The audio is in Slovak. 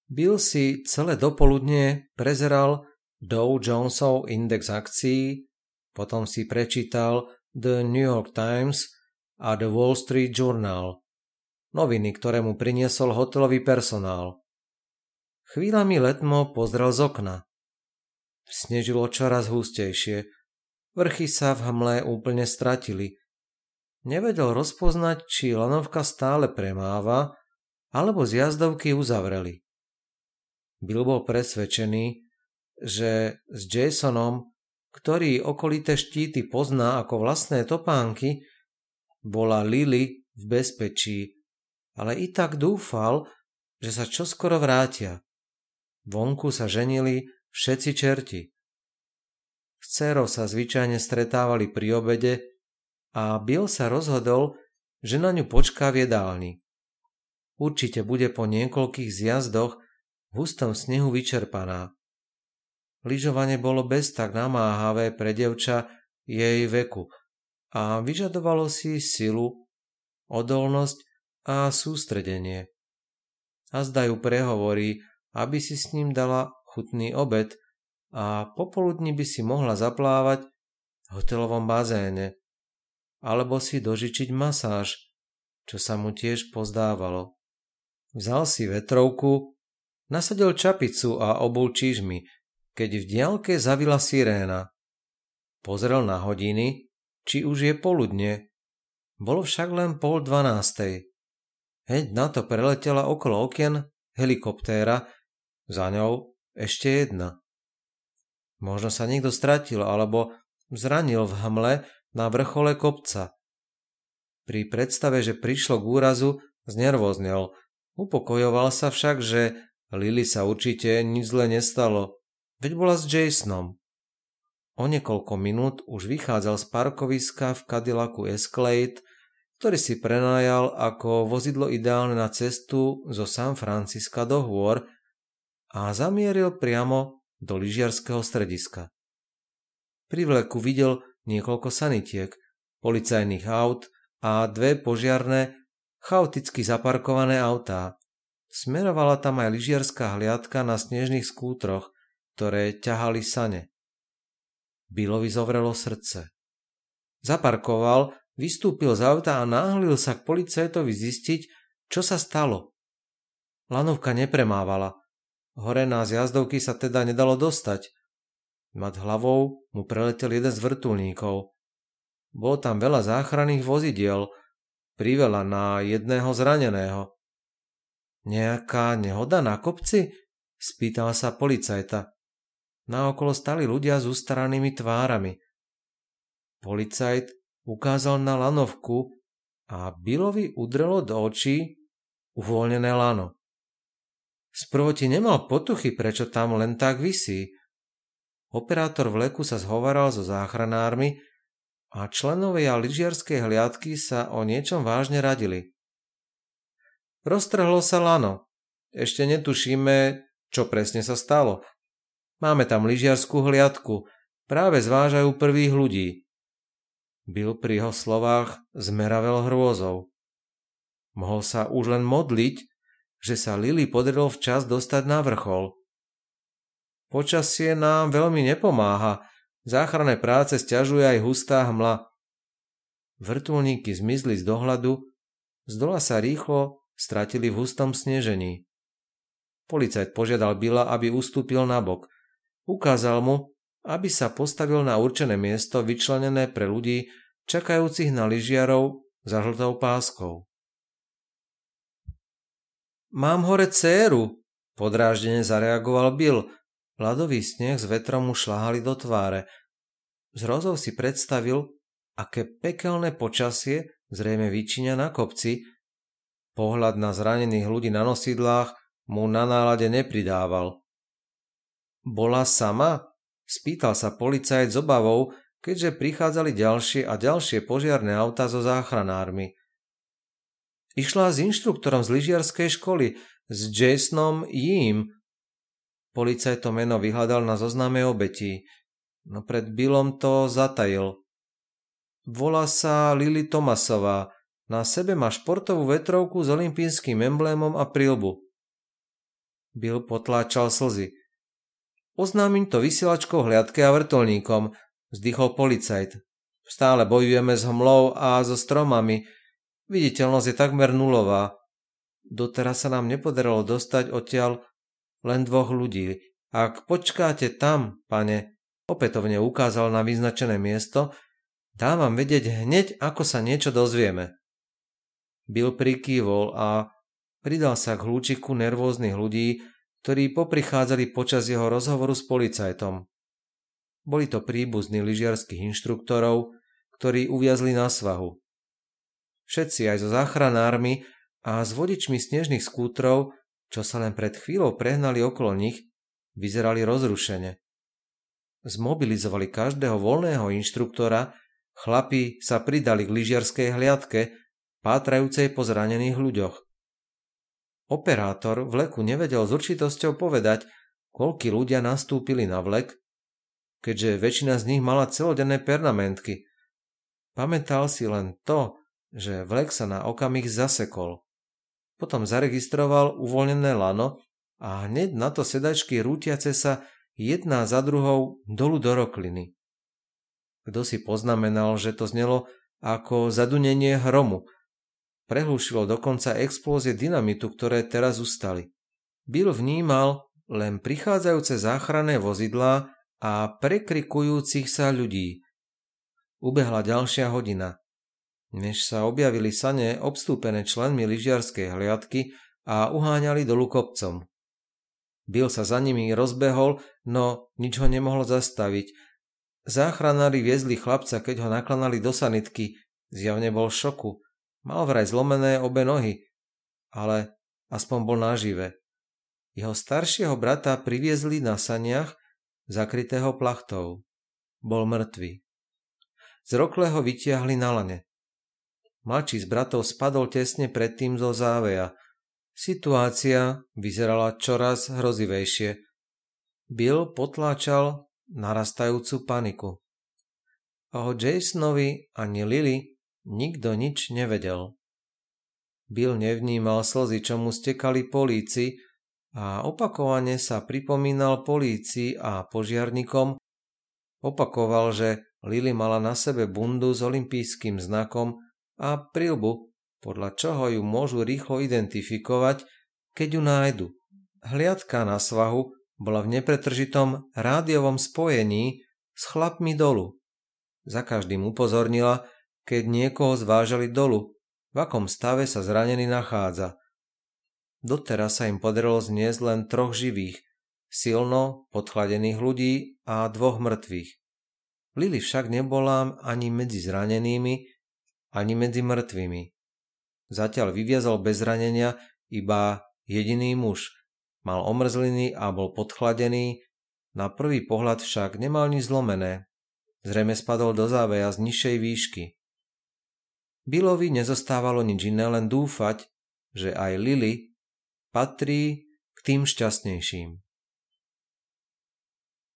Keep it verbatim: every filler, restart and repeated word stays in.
Bill si celé dopoludne prezeral Dow Jonesov index akcií, potom si prečítal The New York Times a The Wall Street Journal, noviny, ktoré mu priniesol hotelový personál. Chvíľami letmo pozrel z okna. Snežilo čoraz hustejšie, vrchy sa v hmle úplne stratili. Nevedel rozpoznať, či lanovka stále premáva, alebo z jazdovky uzavreli. Bill bol presvedčený, že s Jasonom, ktorý okolité štíty pozná ako vlastné topánky, bola Lily v bezpečí, ale i tak dúfal, že sa čoskoro vrátia. Vonku sa ženili všetci čerti. S dcérou sa zvyčajne stretávali pri obede a Bill sa rozhodol, že na ňu počká v jedálni. Určite bude po niekoľkých zjazdoch v hustom snehu vyčerpaná. Lyžovanie bolo bez tak namáhavé pre dievča jej veku a vyžadovalo si silu, odolnosť a sústredenie. Azda ju prehovorí, aby si s ním dala chutný obed a popoludní by si mohla zaplávať v hotelovom bazéne alebo si dožičiť masáž, čo sa mu tiež pozdávalo. Vzal si vetrovku, nasadil čapicu a obul čížmy, keď v diaľke zavila siréna. Pozrel na hodiny, či už je poludne. Bolo však len pol dvanástej. Heď na to preletela okolo okien helikoptéra, za ňou ešte jedna. Možno sa niekto stratil alebo zranil v hmle na vrchole kopca. Pri predstave, že prišlo k úrazu, znervoznel. Upokojoval sa však, že Lily sa určite nič zle nestalo, veď bola s Jasonom. O niekoľko minút už vychádzal z parkoviska v Cadillacu Escalade, ktorý si prenajal ako vozidlo ideálne na cestu zo San Francisca do hôr a zamieril priamo do lyžiarskeho strediska. Pri vleku videl niekoľko sanitiek, policajných aut a dve požiarne, chaoticky zaparkované autá. Smerovala tam aj lyžiarska hliadka na snežných skútroch, ktoré ťahali sane. Billovi zovrelo srdce. Zaparkoval, vystúpil z auta a náhlil sa k policajtovi zistiť, čo sa stalo. Lanovka nepremávala. Hore na zjazdovky sa teda nedalo dostať. Nad hlavou mu preletel jeden z vrtuľníkov. Bolo tam veľa záchranných vozidiel, priveľa na jedného zraneného. Nejaká nehoda na kopci? Spýtal sa policajta. Naokolo stali ľudia s ustaranými tvárami. Policajt ukázal na lanovku a Billovi udrelo do očí uvoľnené lano. Sprvo ti nemal potuchy, prečo tam len tak visí. Operátor vleku sa zhovaral so záchranármi a členovia lyžiarskej hliadky sa o niečom vážne radili. Roztrhlo sa lano. Ešte netušíme, čo presne sa stalo. Máme tam lyžiarskú hliadku. Práve zvážajú prvých ľudí. Bill pri jeho slovách zmeravel hrôzou. Mohol sa už len modliť, že sa Lily podarilo včas dostať na vrchol. Počasie nám veľmi nepomáha. Záchranné práce sťažuje aj hustá hmla. Vrtuľníky zmizli z dohľadu, zdola sa rýchlo stratili v hustom snežení. Policajt požiadal Billa, aby ustúpil nabok. Ukázal mu, aby sa postavil na určené miesto vyčlenené pre ľudí čakajúcich na lyžiarov za žltou páskou. Mám hore dcéru, podráždene zareagoval Bill. Ľadový sneh s vetrom mu šľahali do tváre. Z hrozou si predstavil, aké pekelné počasie zrejme vyčinia na kopci. Pohľad na zranených ľudí na nosidlách mu na nálade nepridával. Bola sama? Spýtal sa policajt s obavou, keďže prichádzali ďalšie a ďalšie požiarne autá so záchranármi. Išla s inštruktorom z lyžiarskej školy, s Jasonom Yim. Policajt to meno vyhľadal na zozname obetí, no pred Billom to zatajil. Volá sa Lily Thomasová, na sebe má športovú vetrovku s olympijským emblémom a prilbu. Bill potláčal slzy. Oznámim to vysielačkou hliadke a vrtuľníkom, vzdychol policajt. Stále bojujeme s hmlou a so stromami. Viditeľnosť je takmer nulová. Doteraz sa nám nepodarilo dostať odtiaľ len dvoch ľudí. Ak počkáte tam, pane, opätovne ukázal na vyznačené miesto, dám vám vedieť hneď, ako sa niečo dozvieme. Bill prikývol a pridal sa k hľúčiku nervóznych ľudí, ktorí poprichádzali počas jeho rozhovoru s policajtom. Boli to príbuzní lyžiarskych inštruktorov, ktorí uviazli na svahu. Všetci aj so záchranármi a s vodičmi snežných skútrov, čo sa len pred chvíľou prehnali okolo nich, vyzerali rozrušene. Zmobilizovali každého voľného inštruktora, chlapi sa pridali k lyžiarskej hliadke, pátrajúcej po zranených ľuďoch. Operátor vleku nevedel s určitosťou povedať, koľkí ľudia nastúpili na vlek, keďže väčšina z nich mala celodenné pernamentky. Pamätal si len to, že vlek sa na okamih zasekol. Potom zaregistroval uvoľnené lano a hneď na to sedačky rútiace sa jedna za druhou dolu do rokliny. Kto si poznamenal, že to znelo ako zadunenie hromu. Prehlušilo dokonca explózie dynamitu, ktoré teraz ustali. Bill vnímal len prichádzajúce záchranné vozidlá a prekrikujúcich sa ľudí. Ubehla ďalšia hodina, než sa objavili sane obstúpené členmi lyžiarskej hliadky a uháňali dolu kopcom. Bill sa za nimi rozbehol, no nič ho nemohlo zastaviť. Záchranári viezli chlapca, keď ho naklanali do sanitky. Zjavne bol v šoku. Mal vraj zlomené obe nohy, ale aspoň bol nažive. Jeho staršieho brata priviezli na saniach, zakrytého plachtou. Bol mŕtvý. Z rokle ho vytiahli na lane. Mladší z bratov spadol tesne predtým zo záveja. Situácia vyzerala čoraz hrozivejšie. Bill potláčal narastajúcu paniku. O Jasonovi ani Lily nikto nič nevedel. Bill nevnímal slzy, čo mu stekali po líci, a opakovane sa pripomínal polícii a požiarnikom, opakoval, že Lily mala na sebe bundu s olympijským znakom a prilbu, podľa čoho ju môžu rýchlo identifikovať, keď ju nájdu. Hliadka na svahu bola v nepretržitom rádiovom spojení s chlapmi dolu. Za každým upozornila, keď niekoho zvážali dolu, v akom stave sa zranený nachádza. Doteraz sa im podarilo zniesť len troch živých, silno podchladených ľudí a dvoch mŕtvych. Lily však nebola ani medzi zranenými, ani medzi mŕtvými. Zatiaľ vyviazol bez zranenia iba jediný muž. Mal omrzliny a bol podchladený, na prvý pohľad však nemal nič zlomené. Zrejme spadol do záveja z nižšej výšky. Billovi nezostávalo nič iné, len dúfať, že aj Lily patrí k tým šťastnejším.